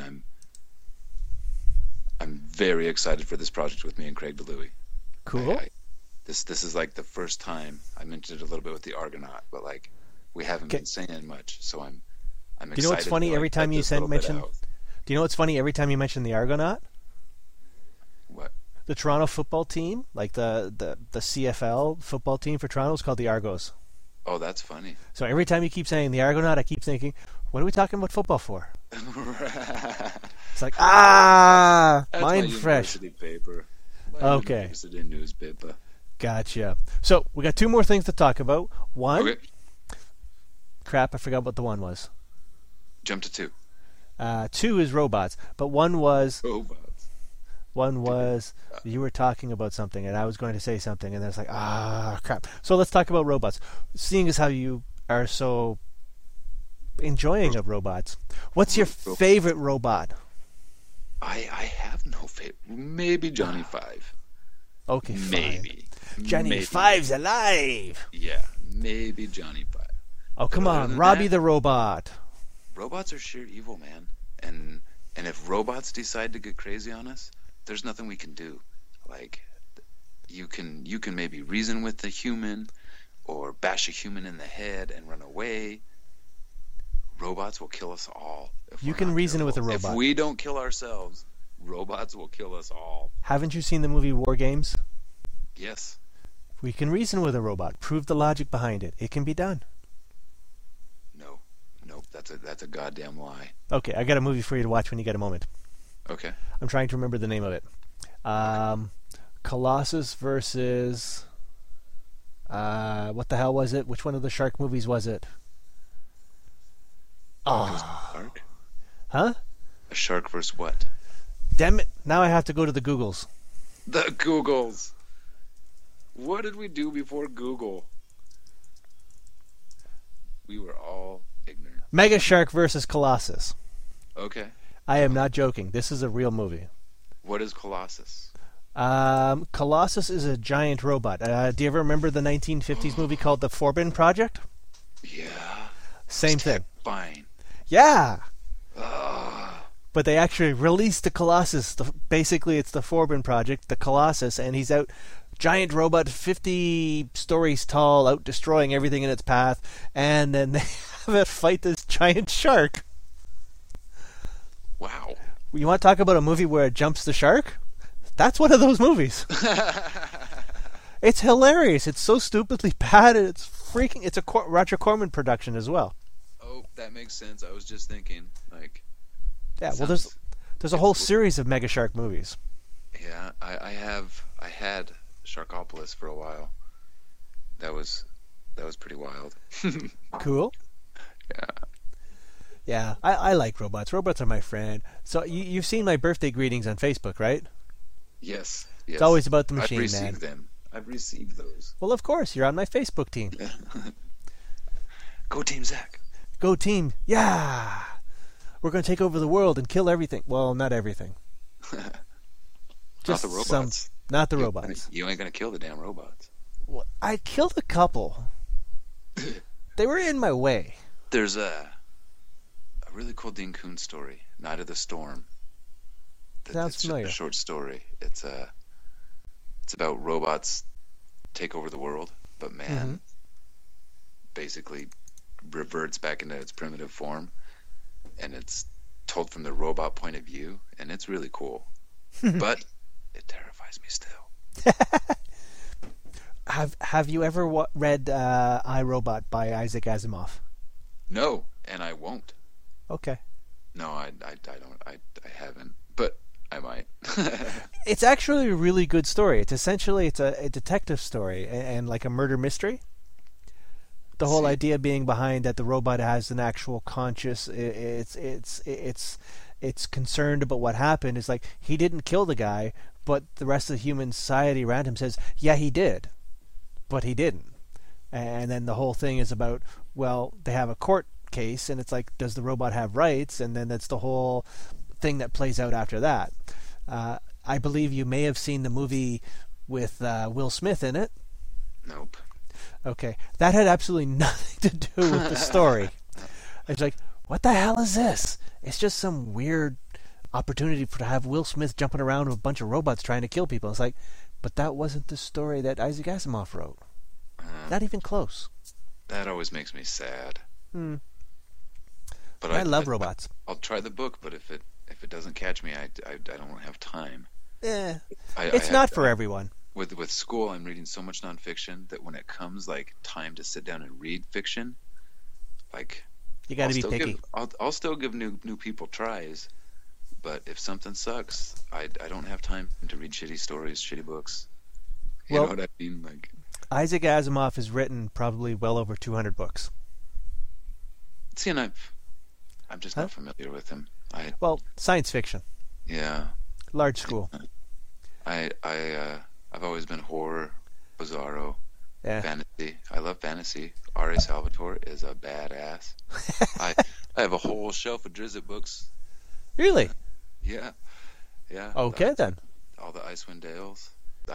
I'm very excited for this project with me and Craig DeLuey. Cool. This is like the first time. I mentioned it a little bit with the Argonaut, but like we haven't been saying much, so I'm excited. Do you know what's funny? Every time you mention, do you know what's funny? Every time you mention the Argonaut, What? the Toronto football team, like the CFL football team for Toronto, is called the Argos. Oh, that's funny. So every time you keep saying the Argonaut, I keep thinking, what are we talking about football for? It's like, That's mind my fresh. university paper. My Okay. University newspaper. Gotcha. So we got two more things to talk about. One, Okay, crap, I forgot what the one was. jump to 2. Two is robots, but one was Robots. you were talking about something, and I was going to say something, and then it's like, crap. So let's talk about robots. Seeing as how you are so enjoying of robots, what's your favorite robot? I have no favorite. Maybe Johnny 5. Okay, fine. Maybe. Johnny Maybe. Five's alive. Yeah, maybe Johnny 5. Oh, come Other on, than Robbie that- the robot. Robots are sheer evil, man. And if robots decide to get crazy on us, there's nothing we can do. Like you can maybe reason with the human or bash a human in the head and run away. Robots will kill us all. If You we're can not reason with a careful. robot. If we don't kill ourselves, robots will kill us all. Haven't you seen the movie War Games? Yes. We can reason with a robot. Prove the logic behind it. It can be done. No. Nope. That's a goddamn lie. Okay, I got a movie for you to watch when you get a moment. Okay. I'm trying to remember the name of it. Colossus versus... what the hell was it? Which one of the shark movies was it? A shark? Huh? A shark versus what? Damn it. Now I have to go to the Googles. The Googles. What did we do before Google? We were all ignorant. Mega Shark versus Colossus. Okay. I am not joking. This is a real movie. What is Colossus? Colossus is a giant robot. Do you ever remember the 1950s movie called The Forbin Project? Yeah. Same thing. Fine. Yeah! But they actually released the Colossus. Basically, it's the Forbin Project, the Colossus, and he's out, giant robot, 50 stories tall, out destroying everything in its path, and then they have it fight this giant shark. Wow. You want to talk about a movie where it jumps the shark? That's one of those movies. It's hilarious. It's so stupidly bad. It's freaking. It's a Roger Corman production as well. Oh, that makes sense. I was just thinking, like. Yeah. Well, there's a whole series of Mega Shark movies. Yeah, I had Sharkopolis for a while. That was pretty wild. Cool. Yeah. Yeah, I like robots. Robots are my friend. So you've seen my birthday greetings on Facebook, right? Yes. It's always about the machine, I've received man. them. I've received those. Well, of course, you're on my Facebook team. Go Team Zach. Go team. Yeah! We're going to take over the world and kill everything. Well, not everything. Not the robots. Not the robots. You ain't gonna kill the damn robots. Well, I killed a couple. They were in my way. There's a really cool Dean Koontz story, Night of the Storm. Sounds It's familiar. just a short story. It's about robots take over the world, but man basically reverts back into its primitive form, and it's told from the robot point of view, and it's really cool. But it terrifies me still. Have you ever read I, Robot by Isaac Asimov? No, and I won't. Okay. No, I don't. I haven't, but I might. It's actually a really good story. It's essentially a detective story and like a murder mystery. The whole idea being behind that the robot has an actual conscious. It's concerned about what happened. It's like he didn't kill the guy, but the rest of the human society around him says, yeah, he did, but he didn't. And then the whole thing is about, well, they have a court case, and it's like, does the robot have rights? And then that's the whole thing that plays out after that. I believe you may have seen the movie with Will Smith in it. Nope. Okay, that had absolutely nothing to do with the story. It's like, what the hell is this? It's just some weird opportunity to have Will Smith jumping around with a bunch of robots trying to kill people. It's like, but that wasn't the story that Isaac Asimov wrote. Not even close. That always makes me sad. But I love robots. I'll try the book, but if it doesn't catch me, I don't have time. Yeah, I it's not for everyone. With school, I'm reading so much nonfiction that when it comes like time to sit down and read fiction, like You got to be picky. I'll still give new people tries, but if something sucks, I don't have time to read shitty stories, shitty books. You know what I mean? Like Isaac Asimov has written probably well over 200 books. See, and I'm just not familiar with him. Well, science fiction, Yeah. large school. I've always been horror, bizarro, Yeah. fantasy. I love fantasy. R.A. Salvatore is a badass. I have a whole shelf of Drizzt books. Really? Yeah. Okay, then. All the Icewind Dales.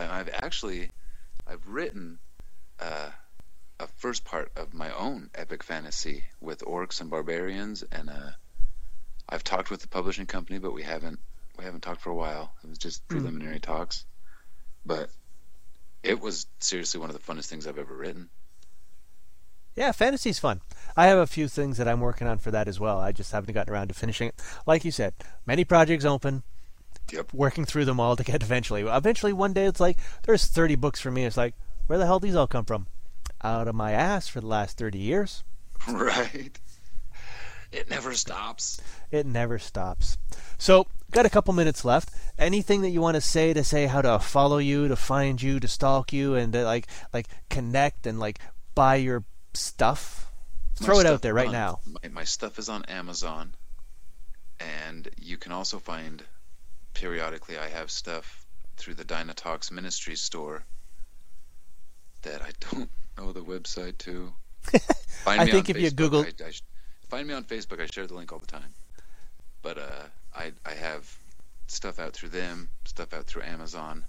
I've written a first part of my own epic fantasy with orcs and barbarians, and I've talked with the publishing company, but we haven't talked for a while. It was just preliminary talks, but it was seriously one of the funnest things I've ever written. Yeah, fantasy's fun. I have a few things that I'm working on for that as well. I just haven't gotten around to finishing it. Like you said, many projects open. Yep. Working through them all to get eventually. Eventually, one day, it's like, there's 30 books for me. It's like, where the hell did these all come from? Out of my ass for the last 30 years. Right. It never stops. It never stops. So, got a couple minutes left. Anything that you want to say how to follow you, to find you, to stalk you, and to like connect and like buy your stuff? Throw it out there right now. My stuff is on Amazon, and you can also find, periodically, I have stuff through the Dynatalks Ministries store that I don't know the website to. Find I me think on if you Facebook. Google... Find me on Facebook. I share the link all the time. But I have stuff out through them, stuff out through Amazon.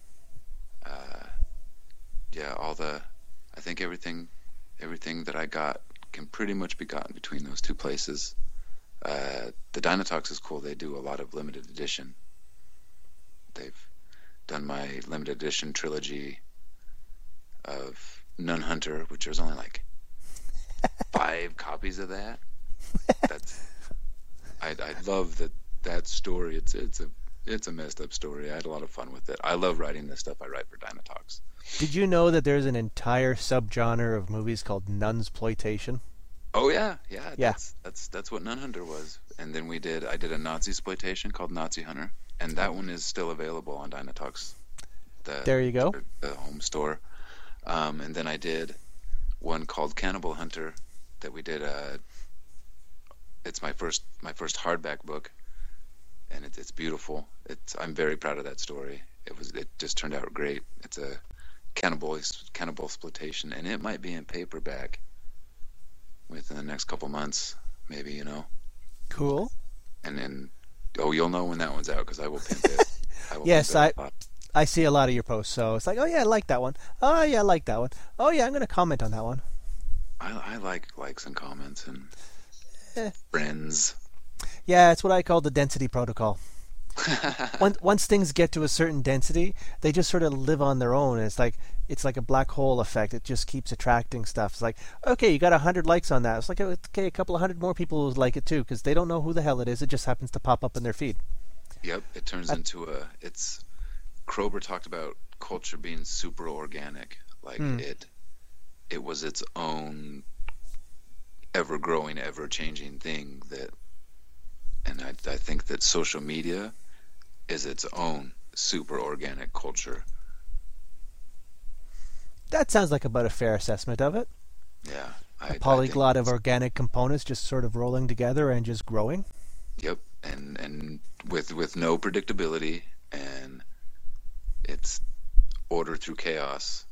I think everything that I got can pretty much be gotten between those two places. The Dynatalks is cool. They do a lot of limited edition. They've done my limited edition trilogy of Nun Hunter, which there's only like 5 copies of that. I love that story. It's a messed up story. I had a lot of fun with it. I love writing the stuff I write for Dynatalks. Did you know that there's an entire subgenre of movies called nunsploitation? Oh yeah. Yeah. That's what Nun Hunter was. And then I did a Nazi exploitation called Nazi Hunter, and that one is still available on Dynatalks. There you go. The home store. And then I did one called Cannibal Hunter that we did. It's my first hardback book, and it's beautiful. I'm very proud of that story. It just turned out great. It's a cannibal exploitation, and it might be in paperback within the next couple months, maybe. Cool. And then you'll know when that one's out, because I will pimp it. Yes, I see a lot of your posts, so it's like, oh yeah, I like that one. Oh yeah, I like that one. Oh yeah, I'm going to comment on that one. I like likes and comments and friends. Yeah, it's what I call the density protocol. Once things get to a certain density, they just sort of live on their own. It's like a black hole effect. It just keeps attracting stuff. It's like, okay, you got 100 likes on that. It's like, okay, a couple of hundred more people will like it too, because they don't know who the hell it is. It just happens to pop up in their feed. Yep, it turns into it's Kroeber talked about culture being super organic. Like it was its own ever growing, ever changing thing and I think that social media is its own super organic culture. That sounds like about a fair assessment of it. Yeah. A polyglot of organic components just sort of rolling together and just growing. Yep. And with no predictability, and it's order through chaos.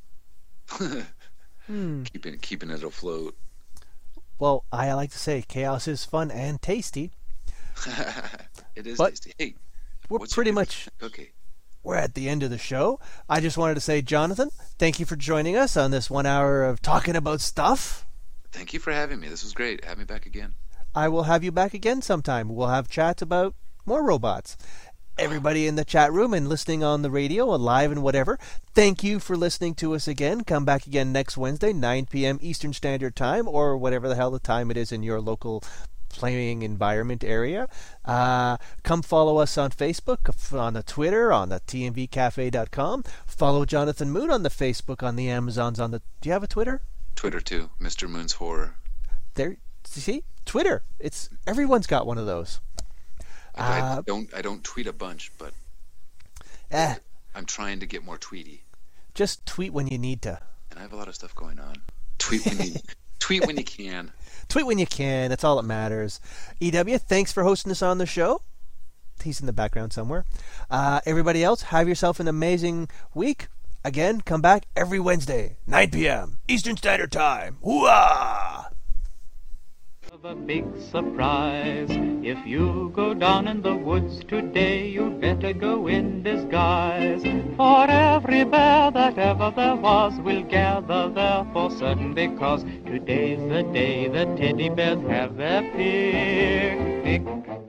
Keeping it afloat. Well, I like to say chaos is fun and tasty. It is But tasty. Hey, we're pretty much cookie? we're at the end of the show. I just wanted to say, Jonathan, thank you for joining us on this 1 hour of talking about stuff. Thank you for having me. This was great. Have me back again. I will have you back again sometime. We'll have chats about more robots. Everybody in the chat room and listening on the radio and live and whatever, thank you for listening to us again. Come back again next Wednesday, 9 p.m. Eastern Standard Time, or whatever the hell the time it is in your local playing environment area. Come follow us on Facebook, on the Twitter, on the tmvcafe.com. Follow Jonathan Moon on the Facebook, on the Amazons, on the... Do you have a Twitter? Twitter too, Mr. Moon's Horror. There, see? Twitter. It's everyone's got one of those. I don't tweet a bunch, but I'm trying to get more tweety. Just tweet when you need to. And I have a lot of stuff going on. Tweet when you tweet when you can. Tweet when you can. That's all that matters. EW, thanks for hosting us on the show. He's in the background somewhere. Everybody else, have yourself an amazing week. Again, come back every Wednesday, 9 p.m. Eastern Standard Time. Hoo-ah! A big surprise. If you go down in the woods today, you better go in disguise. For every bear that ever there was will gather there for certain, because today's the day the teddy bears have their picnic.